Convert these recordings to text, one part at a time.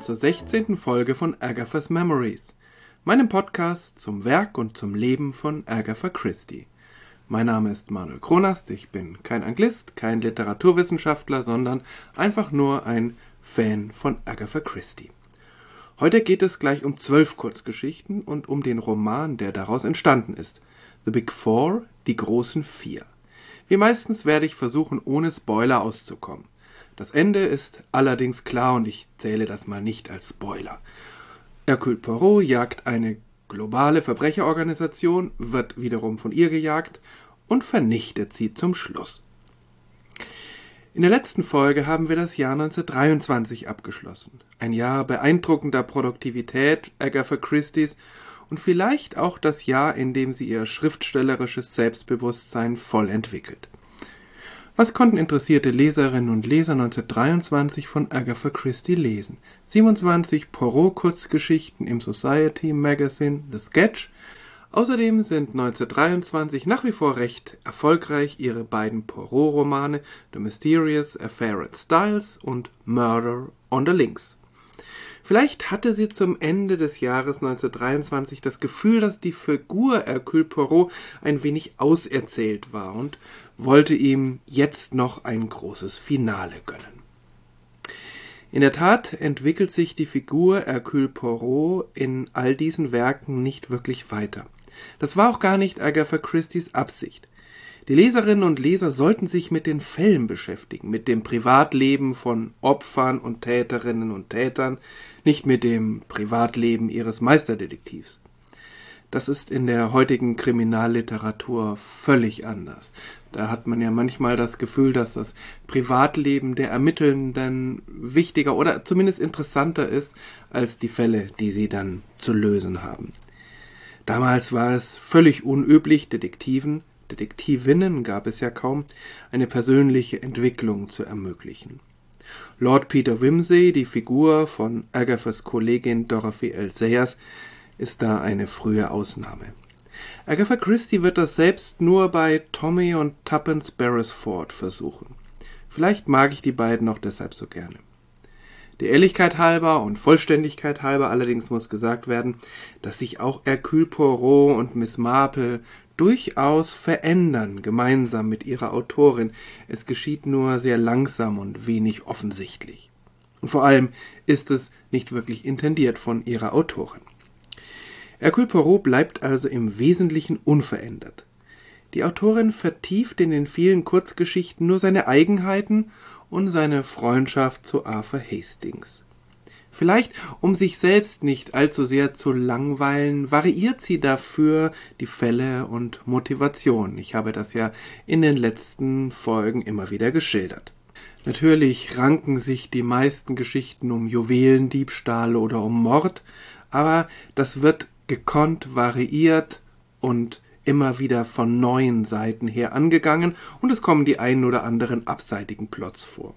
willkommen zur 16. Folge von Agatha's Memories, meinem Podcast zum Werk und zum Leben von Agatha Christie. Mein Name ist Manuel Kronast, ich bin kein Anglist, kein Literaturwissenschaftler, sondern einfach nur ein Fan von Agatha Christie. Heute geht es gleich um 12 Kurzgeschichten und um den Roman, der daraus entstanden ist. The Big Four, die großen vier. Wie meistens werde ich versuchen, ohne Spoiler auszukommen. Das Ende ist allerdings klar und ich zähle das mal nicht als Spoiler. Hercule Poirot jagt eine globale Verbrecherorganisation, wird wiederum von ihr gejagt und vernichtet sie zum Schluss. In der letzten Folge haben wir das Jahr 1923 abgeschlossen. Ein Jahr beeindruckender Produktivität Agatha Christies und vielleicht auch das Jahr, in dem sie ihr schriftstellerisches Selbstbewusstsein voll entwickelt. Was konnten interessierte Leserinnen und Leser 1923 von Agatha Christie lesen? 27 Poirot-Kurzgeschichten im Society Magazine The Sketch. Außerdem sind 1923 nach wie vor recht erfolgreich ihre beiden Poirot-Romane The Mysterious Affair at Styles und Murder on the Links. Vielleicht hatte sie zum Ende des Jahres 1923 das Gefühl, dass die Figur Hercule Poirot ein wenig auserzählt war und wollte ihm jetzt noch ein großes Finale gönnen. In der Tat entwickelt sich die Figur Hercule Poirot in all diesen Werken nicht wirklich weiter. Das war auch gar nicht Agatha Christies Absicht. Die Leserinnen und Leser sollten sich mit den Fällen beschäftigen, mit dem Privatleben von Opfern und Täterinnen und Tätern, nicht mit dem Privatleben ihres Meisterdetektivs. Das ist in der heutigen Kriminalliteratur völlig anders. Da hat man ja manchmal das Gefühl, dass das Privatleben der Ermittelnden wichtiger oder zumindest interessanter ist als die Fälle, die sie dann zu lösen haben. Damals war es völlig unüblich, Detektivinnen gab es ja kaum, eine persönliche Entwicklung zu ermöglichen. Lord Peter Wimsey, die Figur von Agathas Kollegin Dorothy L. Sayers, ist da eine frühe Ausnahme. Agatha Christie wird das selbst nur bei Tommy und Tuppence Beresford versuchen. Vielleicht mag ich die beiden auch deshalb so gerne. Der Ehrlichkeit halber und Vollständigkeit halber allerdings muss gesagt werden, dass sich auch Hercule Poirot und Miss Marple durchaus verändern, gemeinsam mit ihrer Autorin. Es geschieht nur sehr langsam und wenig offensichtlich. Und vor allem ist es nicht wirklich intendiert von ihrer Autorin. Hercule Poirot bleibt also im Wesentlichen unverändert. Die Autorin vertieft in den vielen Kurzgeschichten nur seine Eigenheiten und seine Freundschaft zu Arthur Hastings. Vielleicht, um sich selbst nicht allzu sehr zu langweilen, variiert sie dafür die Fälle und Motivation. Ich habe das ja in den letzten Folgen immer wieder geschildert. Natürlich ranken sich die meisten Geschichten um Juwelendiebstahl oder um Mord, aber das wird gekonnt variiert und immer wieder von neuen Seiten her angegangen und es kommen die einen oder anderen abseitigen Plots vor.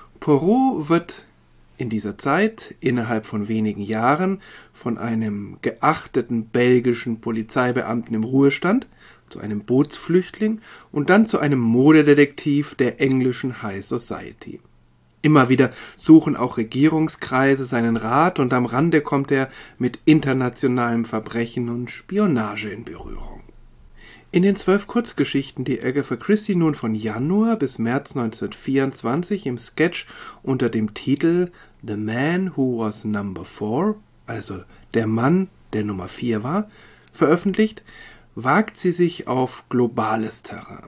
Poirot wird in dieser Zeit, innerhalb von wenigen Jahren, von einem geachteten belgischen Polizeibeamten im Ruhestand zu einem Bootsflüchtling und dann zu einem Modedetektiv der englischen High Society. Immer wieder suchen auch Regierungskreise seinen Rat und am Rande kommt er mit internationalem Verbrechen und Spionage in Berührung. In den 12 Kurzgeschichten, die Agatha Christie nun von Januar bis März 1924 im Sketch unter dem Titel The Man Who Was Number 4, also der Mann, der Nummer 4 war, veröffentlicht, wagt sie sich auf globales Terrain.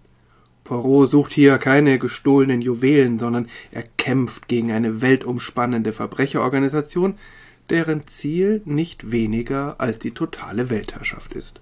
Poirot sucht hier keine gestohlenen Juwelen, sondern er kämpft gegen eine weltumspannende Verbrecherorganisation, deren Ziel nicht weniger als die totale Weltherrschaft ist.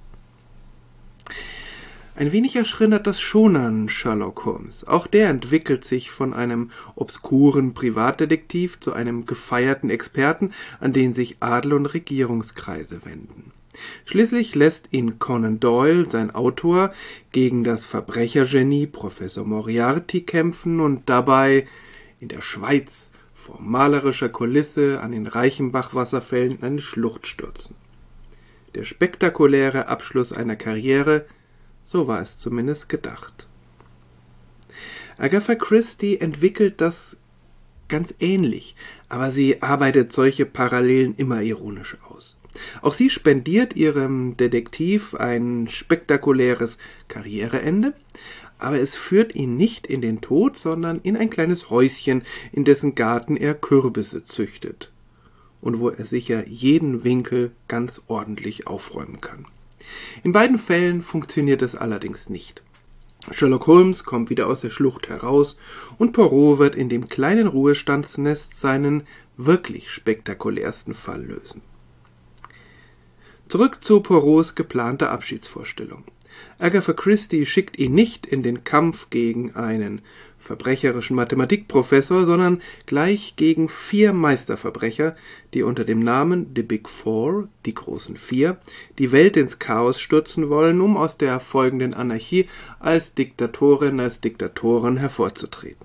Ein wenig erinnert das schon an Sherlock Holmes. Auch der entwickelt sich von einem obskuren Privatdetektiv zu einem gefeierten Experten, an den sich Adel und Regierungskreise wenden. Schließlich lässt ihn Conan Doyle, sein Autor, gegen das Verbrechergenie Professor Moriarty kämpfen und dabei in der Schweiz vor malerischer Kulisse an den Reichenbach-Wasserfällen in eine Schlucht stürzen. Der spektakuläre Abschluss einer Karriere, so war es zumindest gedacht. Agatha Christie entwickelt das ganz ähnlich, aber sie arbeitet solche Parallelen immer ironisch aus. Auch sie spendiert ihrem Detektiv ein spektakuläres Karriereende, aber es führt ihn nicht in den Tod, sondern in ein kleines Häuschen, in dessen Garten er Kürbisse züchtet und wo er sicher jeden Winkel ganz ordentlich aufräumen kann. In beiden Fällen funktioniert es allerdings nicht. Sherlock Holmes kommt wieder aus der Schlucht heraus und Poirot wird in dem kleinen Ruhestandsnest seinen wirklich spektakulärsten Fall lösen. Zurück zu Poirots geplanter Abschiedsvorstellung. Agatha Christie schickt ihn nicht in den Kampf gegen einen verbrecherischen Mathematikprofessor, sondern gleich gegen 4 Meisterverbrecher, die unter dem Namen The Big Four, die großen 4, die Welt ins Chaos stürzen wollen, um aus der folgenden Anarchie als Diktatoren hervorzutreten.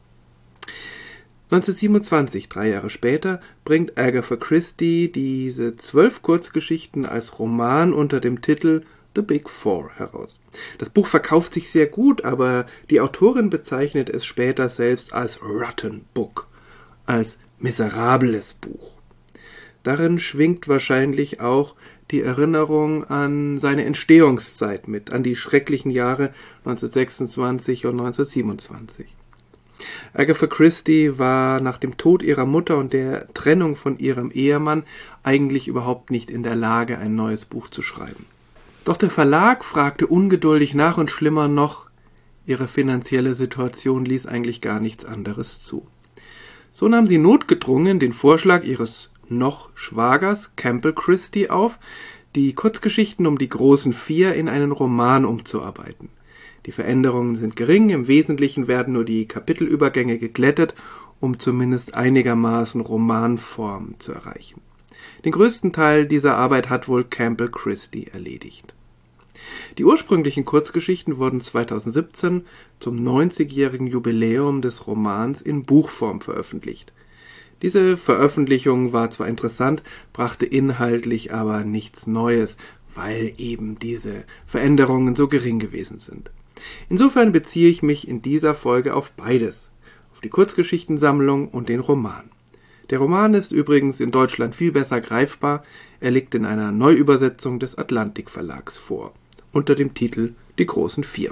1927, 3 Jahre später, bringt Agatha Christie diese 12 Kurzgeschichten als Roman unter dem Titel The Big Four heraus. Das Buch verkauft sich sehr gut, aber die Autorin bezeichnet es später selbst als Rotten Book, als miserables Buch. Darin schwingt wahrscheinlich auch die Erinnerung an seine Entstehungszeit mit, an die schrecklichen Jahre 1926 und 1927. Agatha Christie war nach dem Tod ihrer Mutter und der Trennung von ihrem Ehemann eigentlich überhaupt nicht in der Lage, ein neues Buch zu schreiben. Doch der Verlag fragte ungeduldig nach und schlimmer noch, ihre finanzielle Situation ließ eigentlich gar nichts anderes zu. So nahm sie notgedrungen den Vorschlag ihres noch Schwagers Campbell Christie auf, die Kurzgeschichten um die großen 4 in einen Roman umzuarbeiten. Die Veränderungen sind gering, im Wesentlichen werden nur die Kapitelübergänge geglättet, um zumindest einigermaßen Romanform zu erreichen. Den größten Teil dieser Arbeit hat wohl Campbell Christie erledigt. Die ursprünglichen Kurzgeschichten wurden 2017 zum 90-jährigen Jubiläum des Romans in Buchform veröffentlicht. Diese Veröffentlichung war zwar interessant, brachte inhaltlich aber nichts Neues, weil eben diese Veränderungen so gering gewesen sind. Insofern beziehe ich mich in dieser Folge auf beides, auf die Kurzgeschichtensammlung und den Roman. Der Roman ist übrigens in Deutschland viel besser greifbar, er liegt in einer Neuübersetzung des Atlantik Verlags vor, unter dem Titel Die großen 4.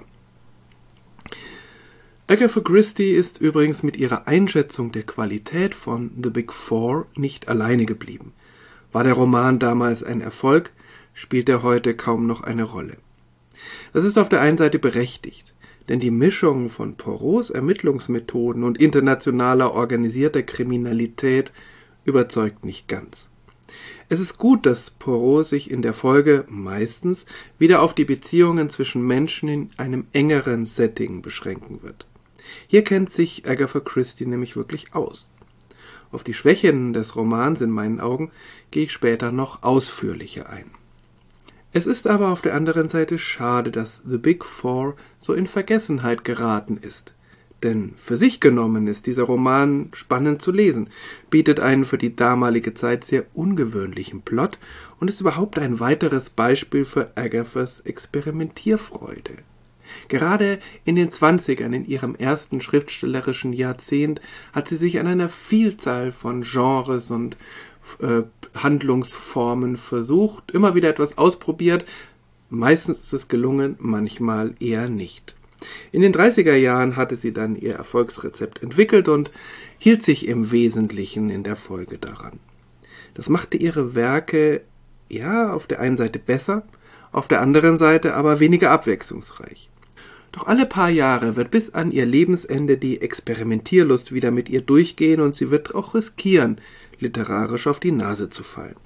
Agatha Christie ist übrigens mit ihrer Einschätzung der Qualität von The Big Four nicht alleine geblieben. War der Roman damals ein Erfolg, spielt er heute kaum noch eine Rolle. Das ist auf der einen Seite berechtigt, denn die Mischung von Poirots Ermittlungsmethoden und internationaler organisierter Kriminalität überzeugt nicht ganz. Es ist gut, dass Poirot sich in der Folge meistens wieder auf die Beziehungen zwischen Menschen in einem engeren Setting beschränken wird. Hier kennt sich Agatha Christie nämlich wirklich aus. Auf die Schwächen des Romans in meinen Augen gehe ich später noch ausführlicher ein. Es ist aber auf der anderen Seite schade, dass The Big Four so in Vergessenheit geraten ist. Denn für sich genommen ist dieser Roman spannend zu lesen, bietet einen für die damalige Zeit sehr ungewöhnlichen Plot und ist überhaupt ein weiteres Beispiel für Agathas Experimentierfreude. Gerade in den 20ern, in ihrem ersten schriftstellerischen Jahrzehnt, hat sie sich an einer Vielzahl von Genres und Handlungsformen versucht, immer wieder etwas ausprobiert. Meistens ist es gelungen, manchmal eher nicht. In den 30er Jahren hatte sie dann ihr Erfolgsrezept entwickelt und hielt sich im Wesentlichen in der Folge daran. Das machte ihre Werke, ja, auf der einen Seite besser, auf der anderen Seite aber weniger abwechslungsreich. Doch alle paar Jahre wird bis an ihr Lebensende die Experimentierlust wieder mit ihr durchgehen und sie wird auch riskieren, literarisch auf die Nase zu fallen.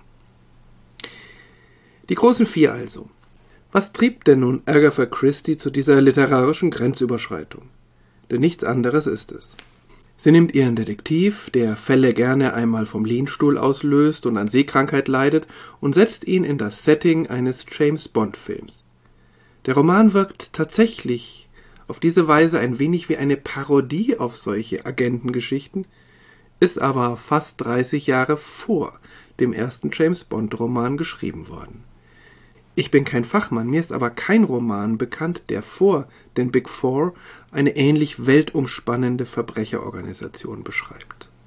Die großen 4 also. Was trieb denn nun Agatha Christie zu dieser literarischen Grenzüberschreitung? Denn nichts anderes ist es. Sie nimmt ihren Detektiv, der Fälle gerne einmal vom Lehnstuhl auslöst und an Seekrankheit leidet, und setzt ihn in das Setting eines James-Bond-Films. Der Roman wirkt tatsächlich auf diese Weise ein wenig wie eine Parodie auf solche Agentengeschichten, ist aber fast 30 Jahre vor dem ersten James-Bond-Roman geschrieben worden. Ich bin kein Fachmann, mir ist aber kein Roman bekannt, der vor den Big Four eine ähnlich weltumspannende Verbrecherorganisation beschreibt.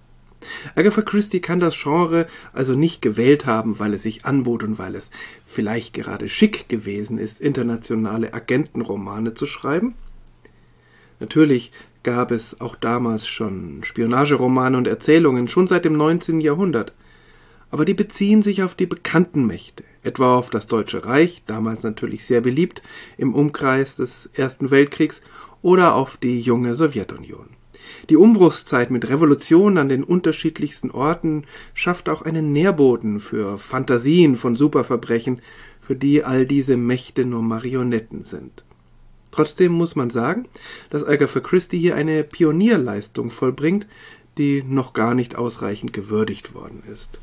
Agatha Christie kann das Genre also nicht gewählt haben, weil es sich anbot und weil es vielleicht gerade schick gewesen ist, internationale Agentenromane zu schreiben. Natürlich gab es auch damals schon Spionageromane und Erzählungen, schon seit dem 19. Jahrhundert. Aber die beziehen sich auf die bekannten Mächte, etwa auf das Deutsche Reich, damals natürlich sehr beliebt im Umkreis des Ersten Weltkriegs, oder auf die junge Sowjetunion. Die Umbruchszeit mit Revolutionen an den unterschiedlichsten Orten schafft auch einen Nährboden für Fantasien von Superverbrechen, für die all diese Mächte nur Marionetten sind. Trotzdem muss man sagen, dass Agatha Christie hier eine Pionierleistung vollbringt, die noch gar nicht ausreichend gewürdigt worden ist.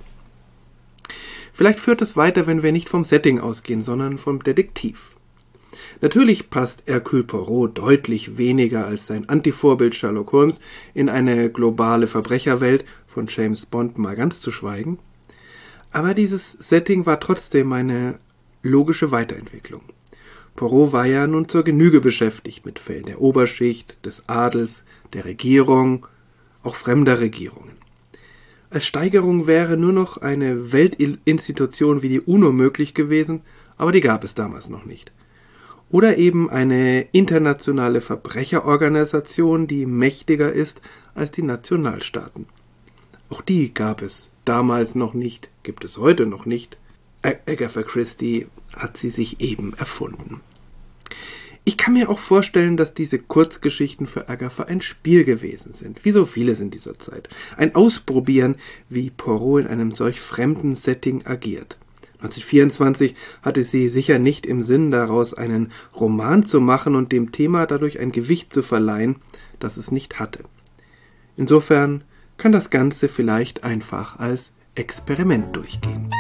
Vielleicht führt es weiter, wenn wir nicht vom Setting ausgehen, sondern vom Detektiv. Natürlich passt Hercule Poirot deutlich weniger als sein Antivorbild Sherlock Holmes in eine globale Verbrecherwelt, von James Bond mal ganz zu schweigen. Aber dieses Setting war trotzdem eine logische Weiterentwicklung. Poirot war ja nun zur Genüge beschäftigt mit Fällen der Oberschicht, des Adels, der Regierung, auch fremder Regierungen. Als Steigerung wäre nur noch eine Weltinstitution wie die UNO möglich gewesen, aber die gab es damals noch nicht. Oder eben eine internationale Verbrecherorganisation, die mächtiger ist als die Nationalstaaten. Auch die gab es damals noch nicht, gibt es heute noch nicht. Agatha Christie hat sie sich eben erfunden. Ich kann mir auch vorstellen, dass diese Kurzgeschichten für Agatha ein Spiel gewesen sind, wie so vieles in dieser Zeit. Ein Ausprobieren, wie Poirot in einem solch fremden Setting agiert. 1924 hatte sie sicher nicht im Sinn, daraus einen Roman zu machen und dem Thema dadurch ein Gewicht zu verleihen, das es nicht hatte. Insofern kann das Ganze vielleicht einfach als Experiment durchgehen.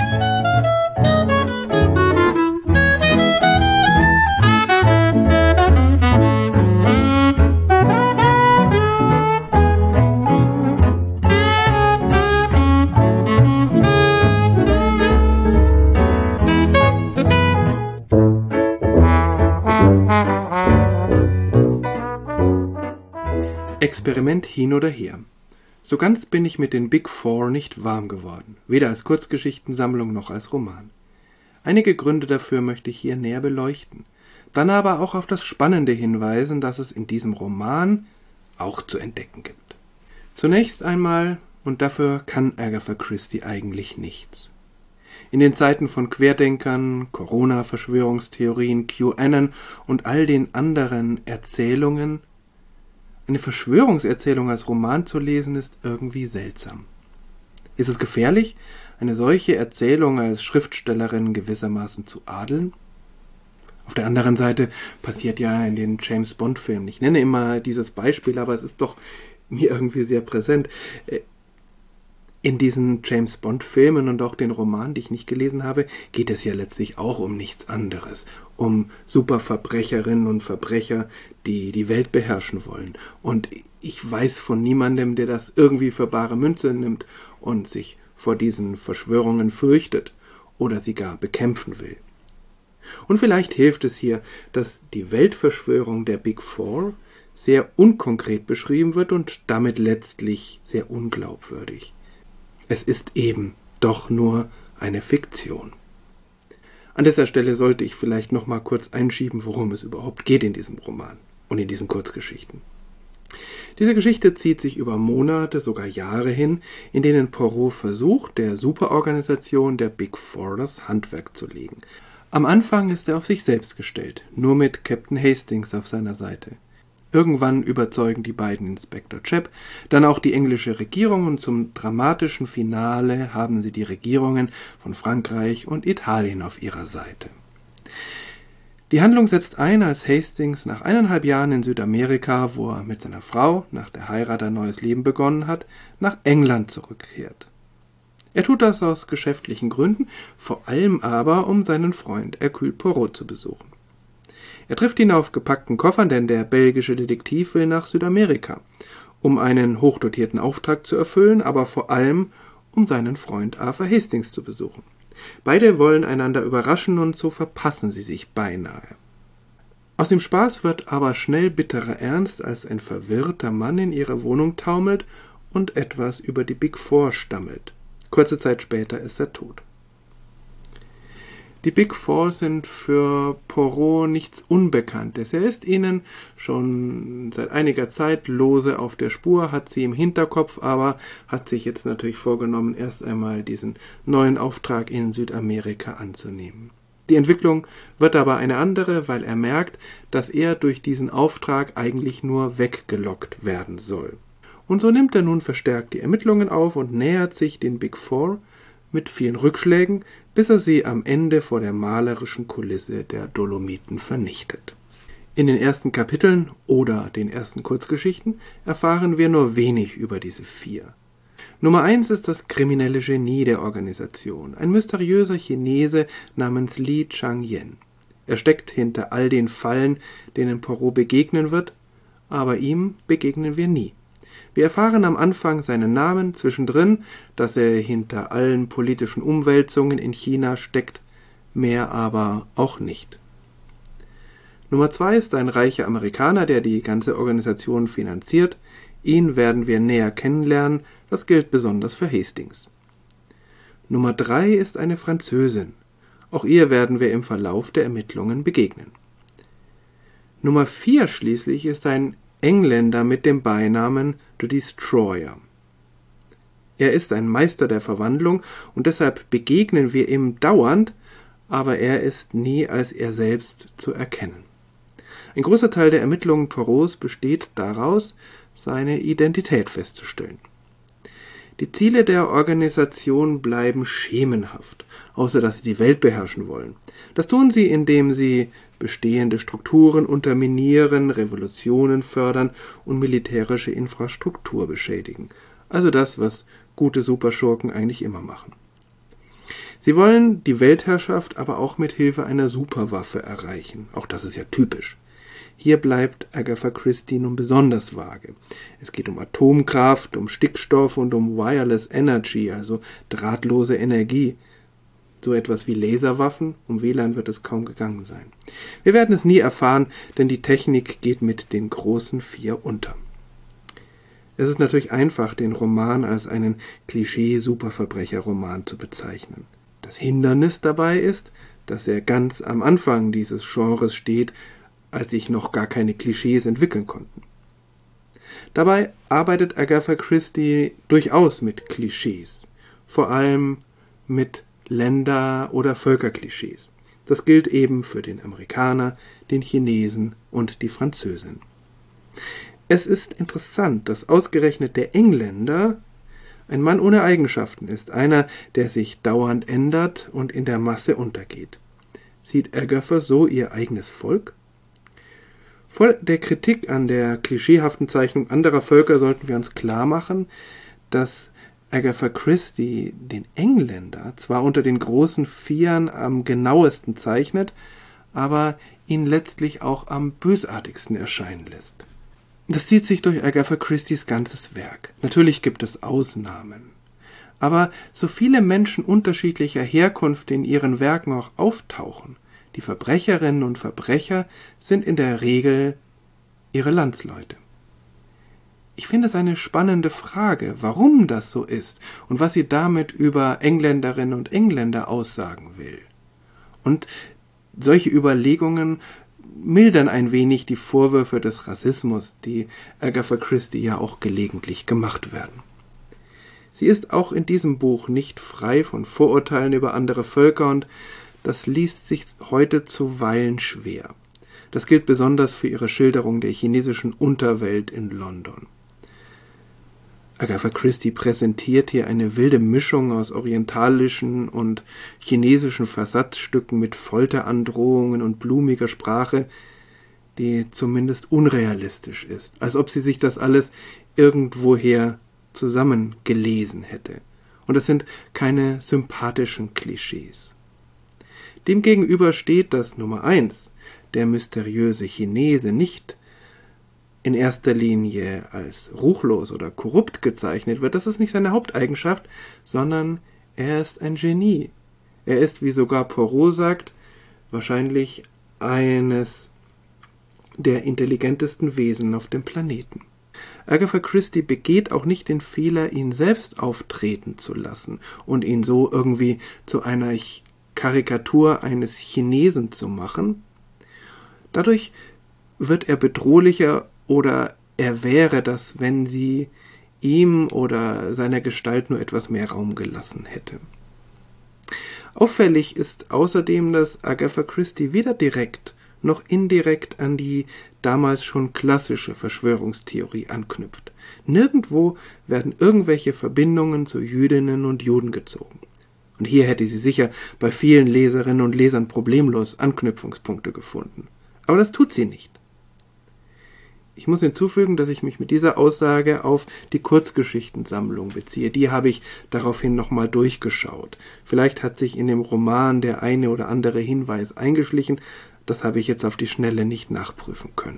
Experiment hin oder her. So ganz bin ich mit den Big Four nicht warm geworden, weder als Kurzgeschichtensammlung noch als Roman. Einige Gründe dafür möchte ich hier näher beleuchten, dann aber auch auf das Spannende hinweisen, das es in diesem Roman auch zu entdecken gibt. Zunächst einmal, und dafür kann Agatha Christie eigentlich nichts. In den Zeiten von Querdenkern, Corona-Verschwörungstheorien, QAnon und all den anderen Erzählungen eine Verschwörungserzählung als Roman zu lesen, ist irgendwie seltsam. Ist es gefährlich, eine solche Erzählung als Schriftstellerin gewissermaßen zu adeln? Auf der anderen Seite passiert ja in den James-Bond-Filmen, ich nenne immer dieses Beispiel, aber es ist doch mir irgendwie sehr präsent, in diesen James-Bond-Filmen und auch den Romanen, die ich nicht gelesen habe, geht es ja letztlich auch um nichts anderes. Um Superverbrecherinnen und Verbrecher, die die Welt beherrschen wollen. Und ich weiß von niemandem, der das irgendwie für bare Münze nimmt und sich vor diesen Verschwörungen fürchtet oder sie gar bekämpfen will. Und vielleicht hilft es hier, dass die Weltverschwörung der Big Four sehr unkonkret beschrieben wird und damit letztlich sehr unglaubwürdig. Es ist eben doch nur eine Fiktion. An dieser Stelle sollte ich vielleicht noch mal kurz einschieben, worum es überhaupt geht in diesem Roman und in diesen Kurzgeschichten. Diese Geschichte zieht sich über Monate, sogar Jahre hin, in denen Poirot versucht, der Superorganisation der Big Four das Handwerk zu legen. Am Anfang ist er auf sich selbst gestellt, nur mit Captain Hastings auf seiner Seite. Irgendwann überzeugen die beiden Inspektor Chap, dann auch die englische Regierung und zum dramatischen Finale haben sie die Regierungen von Frankreich und Italien auf ihrer Seite. Die Handlung setzt ein, als Hastings nach 1,5 Jahren in Südamerika, wo er mit seiner Frau nach der Heirat ein neues Leben begonnen hat, nach England zurückkehrt. Er tut das aus geschäftlichen Gründen, vor allem aber, um seinen Freund Hercule Poirot zu besuchen. Er trifft ihn auf gepackten Koffern, denn der belgische Detektiv will nach Südamerika, um einen hochdotierten Auftrag zu erfüllen, aber vor allem, um seinen Freund Arthur Hastings zu besuchen. Beide wollen einander überraschen und so verpassen sie sich beinahe. Aus dem Spaß wird aber schnell bitterer Ernst, als ein verwirrter Mann in ihre Wohnung taumelt und etwas über die Big Four stammelt. Kurze Zeit später ist er tot. Die Big Four sind für Poirot nichts Unbekanntes. Er ist ihnen schon seit einiger Zeit lose auf der Spur, hat sie im Hinterkopf, aber hat sich jetzt natürlich vorgenommen, erst einmal diesen neuen Auftrag in Südamerika anzunehmen. Die Entwicklung wird aber eine andere, weil er merkt, dass er durch diesen Auftrag eigentlich nur weggelockt werden soll. Und so nimmt er nun verstärkt die Ermittlungen auf und nähert sich den Big Four mit vielen Rückschlägen, bis er sie am Ende vor der malerischen Kulisse der Dolomiten vernichtet. In den ersten Kapiteln oder den ersten Kurzgeschichten erfahren wir nur wenig über diese 4. Nummer 1 ist das kriminelle Genie der Organisation, ein mysteriöser Chinese namens Li Changyen. Er steckt hinter all den Fallen, denen Poirot begegnen wird, aber ihm begegnen wir nie. Wir erfahren am Anfang seinen Namen, zwischendrin, dass er hinter allen politischen Umwälzungen in China steckt, mehr aber auch nicht. Nummer 2 ist ein reicher Amerikaner, der die ganze Organisation finanziert. Ihn werden wir näher kennenlernen, das gilt besonders für Hastings. Nummer 3 ist eine Französin. Auch ihr werden wir im Verlauf der Ermittlungen begegnen. Nummer 4 schließlich ist ein Engländer mit dem Beinamen The Destroyer. Er ist ein Meister der Verwandlung und deshalb begegnen wir ihm dauernd, aber er ist nie als er selbst zu erkennen. Ein großer Teil der Ermittlungen Poirots besteht daraus, seine Identität festzustellen. Die Ziele der Organisation bleiben schemenhaft, außer dass sie die Welt beherrschen wollen. Das tun sie, indem sie bestehende Strukturen unterminieren, Revolutionen fördern und militärische Infrastruktur beschädigen. Also das, was gute Superschurken eigentlich immer machen. Sie wollen die Weltherrschaft aber auch mit Hilfe einer Superwaffe erreichen. Auch das ist ja typisch. Hier bleibt Agatha Christie nun besonders vage. Es geht um Atomkraft, um Stickstoff und um Wireless Energy, also drahtlose Energie. So etwas wie Laserwaffen, um WLAN wird es kaum gegangen sein. Wir werden es nie erfahren, denn die Technik geht mit den großen 4 unter. Es ist natürlich einfach, den Roman als einen Klischee-Superverbrecher-Roman zu bezeichnen. Das Hindernis dabei ist, dass er ganz am Anfang dieses Genres steht, als sich noch gar keine Klischees entwickeln konnten. Dabei arbeitet Agatha Christie durchaus mit Klischees, vor allem mit Länder- oder Völkerklischees. Das gilt eben für den Amerikaner, den Chinesen und die Französin. Es ist interessant, dass ausgerechnet der Engländer ein Mann ohne Eigenschaften ist, einer, der sich dauernd ändert und in der Masse untergeht. Sieht Agatha so ihr eigenes Volk? Vor der Kritik an der klischeehaften Zeichnung anderer Völker sollten wir uns klar machen, dass Agatha Christie den Engländer zwar unter den großen 4 am genauesten zeichnet, aber ihn letztlich auch am bösartigsten erscheinen lässt. Das zieht sich durch Agatha Christies ganzes Werk. Natürlich gibt es Ausnahmen. Aber so viele Menschen unterschiedlicher Herkunft in ihren Werken auch auftauchen, die Verbrecherinnen und Verbrecher sind in der Regel ihre Landsleute. Ich finde es eine spannende Frage, warum das so ist und was sie damit über Engländerinnen und Engländer aussagen will. Und solche Überlegungen mildern ein wenig die Vorwürfe des Rassismus, die Agatha Christie ja auch gelegentlich gemacht werden. Sie ist auch in diesem Buch nicht frei von Vorurteilen über andere Völker und das liest sich heute zuweilen schwer. Das gilt besonders für ihre Schilderung der chinesischen Unterwelt in London. Agatha Christie präsentiert hier eine wilde Mischung aus orientalischen und chinesischen Versatzstücken mit Folterandrohungen und blumiger Sprache, die zumindest unrealistisch ist, als ob sie sich das alles irgendwoher zusammengelesen hätte. Und es sind keine sympathischen Klischees. Demgegenüber steht, dass Nummer 1, der mysteriöse Chinese, nicht in erster Linie als ruchlos oder korrupt gezeichnet wird. Das ist nicht seine Haupteigenschaft, sondern er ist ein Genie. Er ist, wie sogar Poirot sagt, wahrscheinlich eines der intelligentesten Wesen auf dem Planeten. Agatha Christie begeht auch nicht den Fehler, ihn selbst auftreten zu lassen und ihn so irgendwie zu einer Karikatur eines Chinesen zu machen. Dadurch wird er bedrohlicher oder er wäre das, wenn sie ihm oder seiner Gestalt nur etwas mehr Raum gelassen hätte. Auffällig ist außerdem, dass Agatha Christie weder direkt noch indirekt an die damals schon klassische Verschwörungstheorie anknüpft. Nirgendwo werden irgendwelche Verbindungen zu Jüdinnen und Juden gezogen. Und hier hätte sie sicher bei vielen Leserinnen und Lesern problemlos Anknüpfungspunkte gefunden. Aber das tut sie nicht. Ich muss hinzufügen, dass ich mich mit dieser Aussage auf die Kurzgeschichtensammlung beziehe. Die habe ich daraufhin nochmal durchgeschaut. Vielleicht hat sich in dem Roman der eine oder andere Hinweis eingeschlichen. Das habe ich jetzt auf die Schnelle nicht nachprüfen können.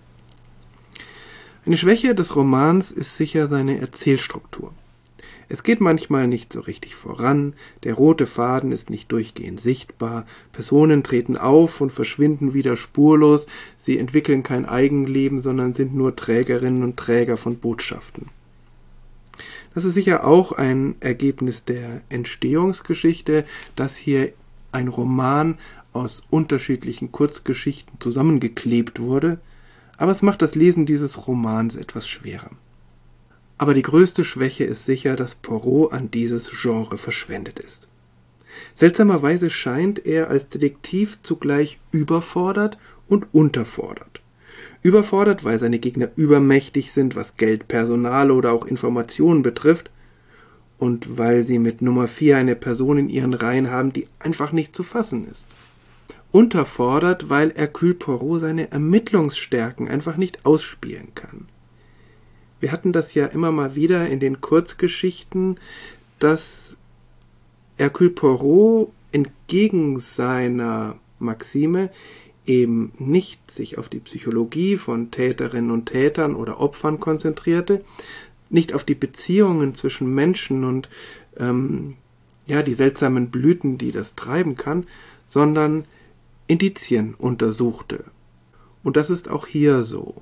Eine Schwäche des Romans ist sicher seine Erzählstruktur. Es geht manchmal nicht so richtig voran, der rote Faden ist nicht durchgehend sichtbar, Personen treten auf und verschwinden wieder spurlos, sie entwickeln kein Eigenleben, sondern sind nur Trägerinnen und Träger von Botschaften. Das ist sicher auch ein Ergebnis der Entstehungsgeschichte, dass hier ein Roman aus unterschiedlichen Kurzgeschichten zusammengeklebt wurde, aber es macht das Lesen dieses Romans etwas schwerer. Aber die größte Schwäche ist sicher, dass Poirot an dieses Genre verschwendet ist. Seltsamerweise scheint er als Detektiv zugleich überfordert und unterfordert. Überfordert, weil seine Gegner übermächtig sind, was Geld, Personal oder auch Informationen betrifft, und weil sie mit Nummer 4 eine Person in ihren Reihen haben, die einfach nicht zu fassen ist. Unterfordert, weil Hercule Poirot seine Ermittlungsstärken einfach nicht ausspielen kann. Wir hatten das ja immer mal wieder in den Kurzgeschichten, dass Hercule Poirot entgegen seiner Maxime eben nicht sich auf die Psychologie von Täterinnen und Tätern oder Opfern konzentrierte, nicht auf die Beziehungen zwischen Menschen und die seltsamen Blüten, die das treiben kann, sondern Indizien untersuchte. Und das ist auch hier so.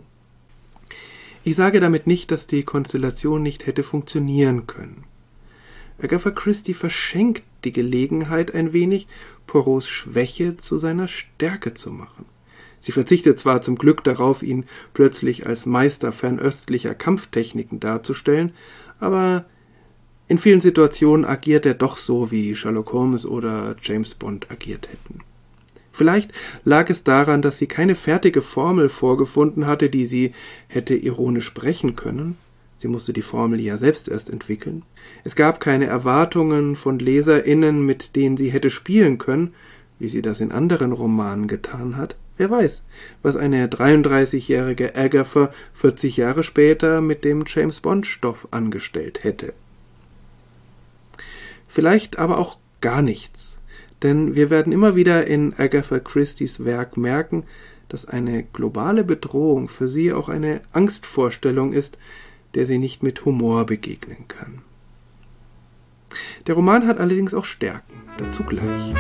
Ich sage damit nicht, dass die Konstellation nicht hätte funktionieren können. Agatha Christie verschenkt die Gelegenheit ein wenig, Poirots Schwäche zu seiner Stärke zu machen. Sie verzichtet zwar zum Glück darauf, ihn plötzlich als Meister fernöstlicher Kampftechniken darzustellen, aber in vielen Situationen agiert er doch so, wie Sherlock Holmes oder James Bond agiert hätten. Vielleicht lag es daran, dass sie keine fertige Formel vorgefunden hatte, die sie hätte ironisch brechen können. Sie musste die Formel ja selbst erst entwickeln. Es gab keine Erwartungen von LeserInnen, mit denen sie hätte spielen können, wie sie das in anderen Romanen getan hat. Wer weiß, was eine 33-jährige Agatha 40 Jahre später mit dem James-Bond-Stoff angestellt hätte. Vielleicht aber auch gar nichts. Denn wir werden immer wieder in Agatha Christies Werk merken, dass eine globale Bedrohung für sie auch eine Angstvorstellung ist, der sie nicht mit Humor begegnen kann. Der Roman hat allerdings auch Stärken, dazu gleich.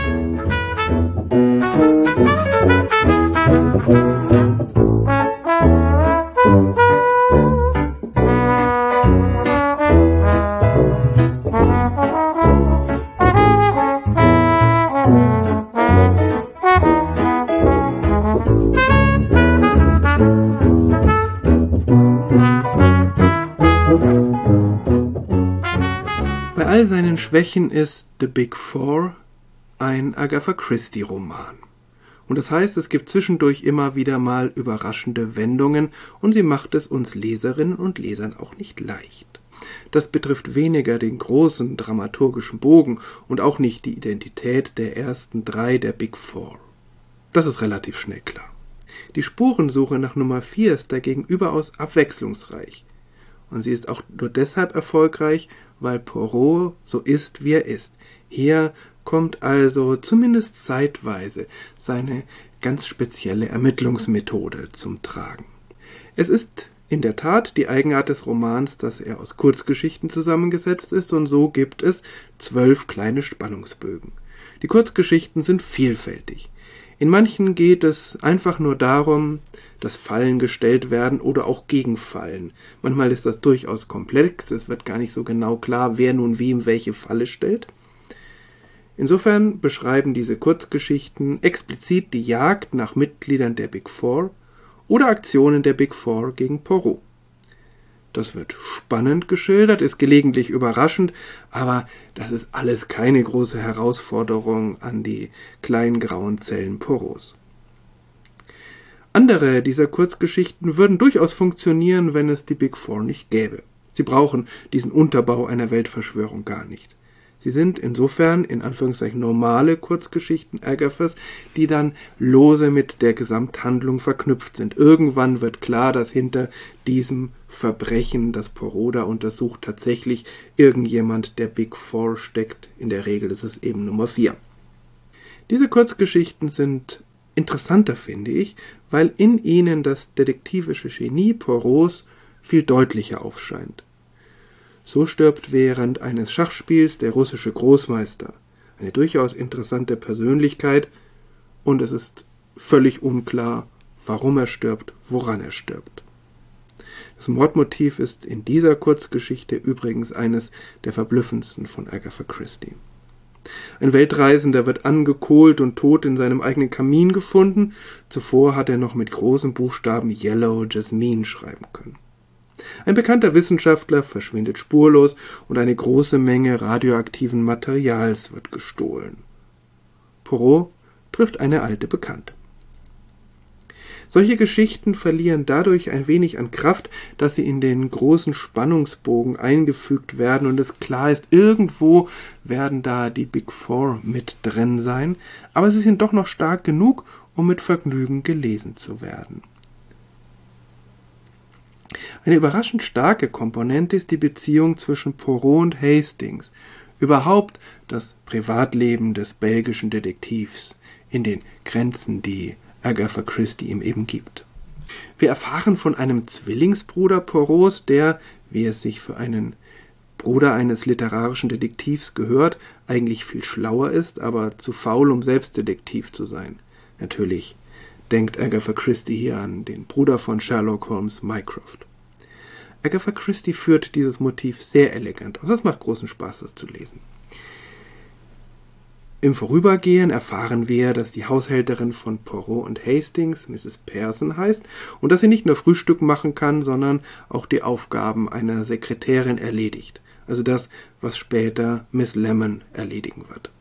Bei all seinen Schwächen ist The Big Four ein Agatha Christie-Roman. Und das heißt, es gibt zwischendurch immer wieder mal überraschende Wendungen und sie macht es uns Leserinnen und Lesern auch nicht leicht. Das betrifft weniger den großen dramaturgischen Bogen und auch nicht die Identität der ersten 3 der Big Four. Das ist relativ schnell klar. Die Spurensuche nach Nummer 4 ist dagegen überaus abwechslungsreich. Und sie ist auch nur deshalb erfolgreich, weil Poirot so ist, wie er ist. Hier kommt also zumindest zeitweise seine ganz spezielle Ermittlungsmethode zum Tragen. Es ist in der Tat die Eigenart des Romans, dass er aus Kurzgeschichten zusammengesetzt ist, und so gibt es 12 kleine Spannungsbögen. Die Kurzgeschichten sind vielfältig. In manchen geht es einfach nur darum, dass Fallen gestellt werden oder auch Gegenfallen. Manchmal ist das durchaus komplex, es wird gar nicht so genau klar, wer nun wem welche Falle stellt. Insofern beschreiben diese Kurzgeschichten explizit die Jagd nach Mitgliedern der Big Four oder Aktionen der Big Four gegen Poirot. Das wird spannend geschildert, ist gelegentlich überraschend, aber das ist alles keine große Herausforderung an die kleinen grauen Zellen Poirots. Andere dieser Kurzgeschichten würden durchaus funktionieren, wenn es die Big Four nicht gäbe. Sie brauchen diesen Unterbau einer Weltverschwörung gar nicht. Sie sind insofern, in Anführungszeichen, normale Kurzgeschichten Agathas, die dann lose mit der Gesamthandlung verknüpft sind. Irgendwann wird klar, dass hinter diesem Verbrechen, das Poirot da untersucht, tatsächlich irgendjemand der Big Four steckt. In der Regel ist es eben Nummer 4. Diese Kurzgeschichten sind interessanter, finde ich, weil in ihnen das detektivische Genie Poirots viel deutlicher aufscheint. So stirbt während eines Schachspiels der russische Großmeister, eine durchaus interessante Persönlichkeit, und es ist völlig unklar, warum er stirbt, woran er stirbt. Das Mordmotiv ist in dieser Kurzgeschichte übrigens eines der verblüffendsten von Agatha Christie. Ein Weltreisender wird angekohlt und tot in seinem eigenen Kamin gefunden. Zuvor hat er noch mit großen Buchstaben Yellow Jasmine schreiben können. Ein bekannter Wissenschaftler verschwindet spurlos und eine große Menge radioaktiven Materials wird gestohlen. Poirot trifft eine alte Bekannte. Solche Geschichten verlieren dadurch ein wenig an Kraft, dass sie in den großen Spannungsbogen eingefügt werden und es klar ist, irgendwo werden da die Big Four mit drin sein, aber sie sind doch noch stark genug, um mit Vergnügen gelesen zu werden. Eine überraschend starke Komponente ist die Beziehung zwischen Poirot und Hastings, überhaupt das Privatleben des belgischen Detektivs in den Grenzen, die Agatha Christie ihm eben gibt. Wir erfahren von einem Zwillingsbruder Poirots, der, wie es sich für einen Bruder eines literarischen Detektivs gehört, eigentlich viel schlauer ist, aber zu faul, um selbst Detektiv zu sein. Natürlich denkt Agatha Christie hier an den Bruder von Sherlock Holmes, Mycroft. Agatha Christie führt dieses Motiv sehr elegant aus. Es macht großen Spaß, das zu lesen. Im Vorübergehen erfahren wir, dass die Haushälterin von Poirot und Hastings Mrs. Pearson heißt und dass sie nicht nur Frühstück machen kann, sondern auch die Aufgaben einer Sekretärin erledigt. Also das, was später Miss Lemon erledigen wird.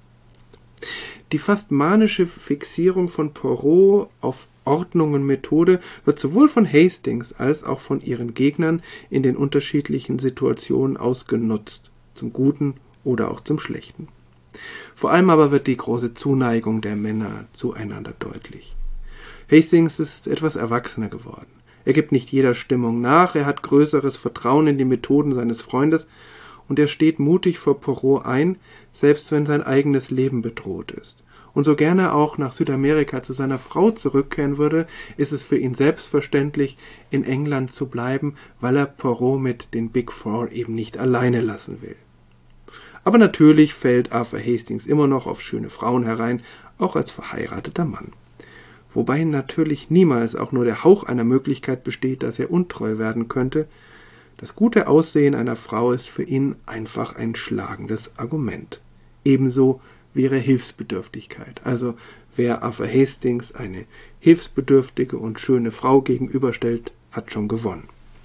Die fast manische Fixierung von Poirot auf Ordnung und Methode wird sowohl von Hastings als auch von ihren Gegnern in den unterschiedlichen Situationen ausgenutzt, zum Guten oder auch zum Schlechten. Vor allem aber wird die große Zuneigung der Männer zueinander deutlich. Hastings ist etwas erwachsener geworden. Er gibt nicht jeder Stimmung nach, er hat größeres Vertrauen in die Methoden seines Freundes und er steht mutig vor Poirot ein, selbst wenn sein eigenes Leben bedroht ist. Und so gerne auch nach Südamerika zu seiner Frau zurückkehren würde, ist es für ihn selbstverständlich, in England zu bleiben, weil er Poirot mit den Big Four eben nicht alleine lassen will. Aber natürlich fällt Arthur Hastings immer noch auf schöne Frauen herein, auch als verheirateter Mann. Wobei natürlich niemals auch nur der Hauch einer Möglichkeit besteht, dass er untreu werden könnte. Das gute Aussehen einer Frau ist für ihn einfach ein schlagendes Argument. Ebenso wie ihre Hilfsbedürftigkeit. Also wer Arthur Hastings eine hilfsbedürftige und schöne Frau gegenüberstellt, hat schon gewonnen.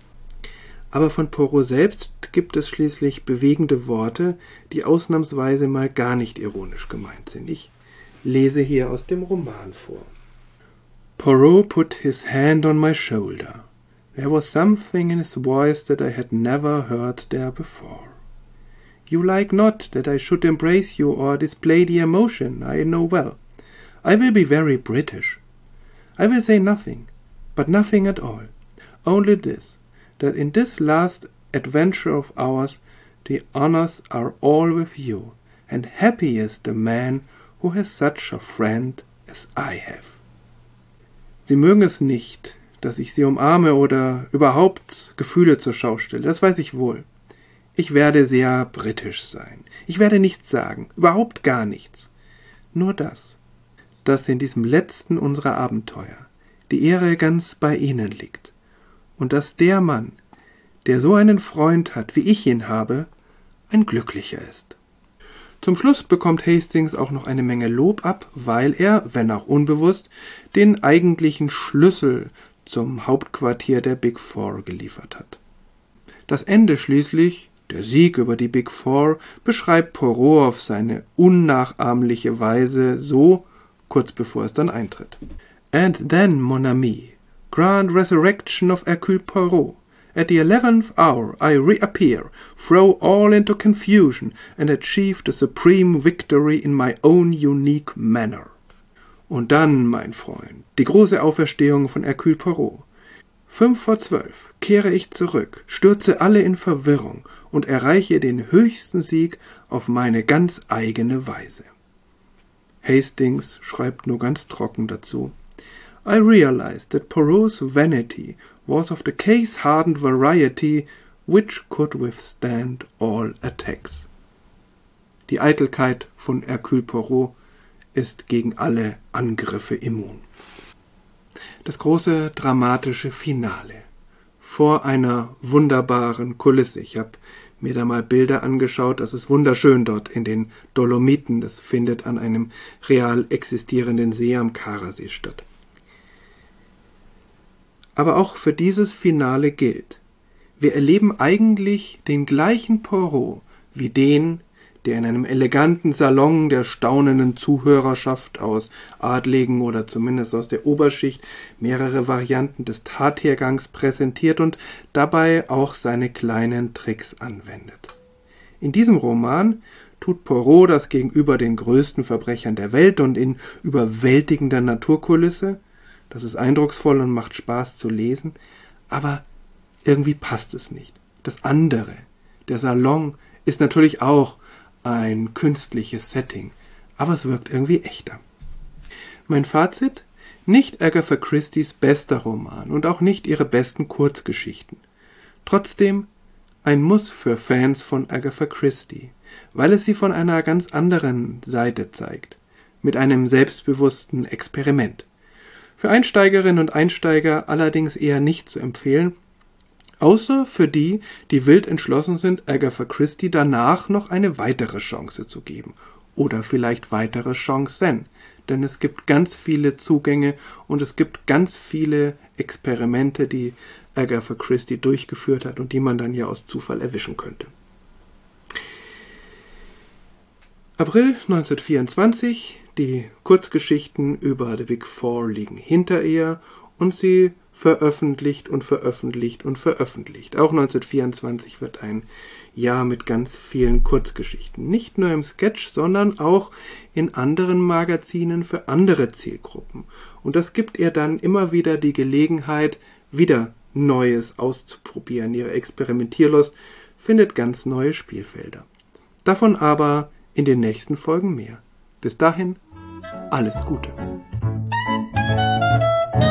Aber von Poirot selbst gibt es schließlich bewegende Worte, die ausnahmsweise mal gar nicht ironisch gemeint sind. Ich lese hier aus dem Roman vor. Poirot put his hand on my shoulder. There was something in his voice that I had never heard there before. You like not that I should embrace you or display the emotion, I know well. I will be very British. I will say nothing, but nothing at all. Only this, that in this last adventure of ours, the honors are all with you, and happy is the man who has such a friend as I have. Sie mögen es nicht, dass ich sie umarme oder überhaupt Gefühle zur Schau stelle, das weiß ich wohl. Ich werde sehr britisch sein. Ich werde nichts sagen, überhaupt gar nichts. Nur das, dass in diesem letzten unserer Abenteuer die Ehre ganz bei Ihnen liegt und dass der Mann, der so einen Freund hat, wie ich ihn habe, ein Glücklicher ist. Zum Schluss bekommt Hastings auch noch eine Menge Lob ab, weil er, wenn auch unbewusst, den eigentlichen Schlüssel zum Hauptquartier der Big Four geliefert hat. Das Ende schließlich, der Sieg über die Big Four, beschreibt Poirot auf seine unnachahmliche Weise so, kurz bevor es dann eintritt. And then, mon ami, grand resurrection of Hercule Poirot. At the 11th hour I reappear, throw all into confusion, and achieve the supreme victory in my own unique manner. Und dann, mein Freund, die große Auferstehung von Hercule Poirot. 11:55 kehre ich zurück, stürze alle in Verwirrung und erreiche den höchsten Sieg auf meine ganz eigene Weise. Hastings schreibt nur ganz trocken dazu: I realized that Poirot's vanity was of the case-hardened variety which could withstand all attacks. Die Eitelkeit von Hercule Poirot ist gegen alle Angriffe immun. Das große dramatische Finale vor einer wunderbaren Kulisse. Ich habe mir da mal Bilder angeschaut, das ist wunderschön dort in den Dolomiten. Das findet an einem real existierenden See am Karasee statt. Aber auch für dieses Finale gilt, wir erleben eigentlich den gleichen Poirot wie den, der in einem eleganten Salon der staunenden Zuhörerschaft aus Adligen oder zumindest aus der Oberschicht mehrere Varianten des Tathergangs präsentiert und dabei auch seine kleinen Tricks anwendet. In diesem Roman tut Poirot das gegenüber den größten Verbrechern der Welt und in überwältigender Naturkulisse. Das ist eindrucksvoll und macht Spaß zu lesen, aber irgendwie passt es nicht. Das andere, der Salon, ist natürlich auch ein künstliches Setting, aber es wirkt irgendwie echter. Mein Fazit: nicht Agatha Christies bester Roman und auch nicht ihre besten Kurzgeschichten. Trotzdem ein Muss für Fans von Agatha Christie, weil es sie von einer ganz anderen Seite zeigt, mit einem selbstbewussten Experiment. Für Einsteigerinnen und Einsteiger allerdings eher nicht zu empfehlen, außer für die, die wild entschlossen sind, Agatha Christie danach noch eine weitere Chance zu geben. Oder vielleicht weitere Chancen, denn es gibt ganz viele Zugänge und es gibt ganz viele Experimente, die Agatha Christie durchgeführt hat und die man dann ja aus Zufall erwischen könnte. April 1924, die Kurzgeschichten über The Big Four liegen hinter ihr und sie veröffentlicht und veröffentlicht und veröffentlicht. Auch 1924 wird ein Jahr mit ganz vielen Kurzgeschichten. Nicht nur im Sketch, sondern auch in anderen Magazinen für andere Zielgruppen. Und das gibt ihr dann immer wieder die Gelegenheit, wieder Neues auszuprobieren. Ihre Experimentierlust findet ganz neue Spielfelder. Davon aber in den nächsten Folgen mehr. Bis dahin, alles Gute.